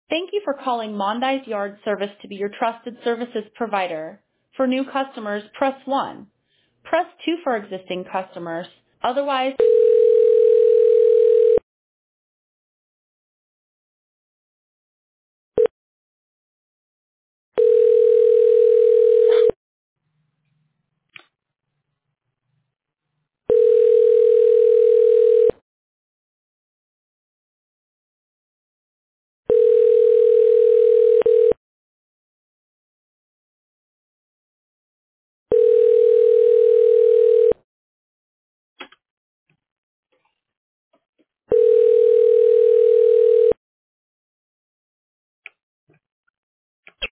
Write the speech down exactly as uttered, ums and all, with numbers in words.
Thank you for calling Mondi's Yard Service to be your trusted services provider. For new customers, press one. Press two for existing customers. Otherwise...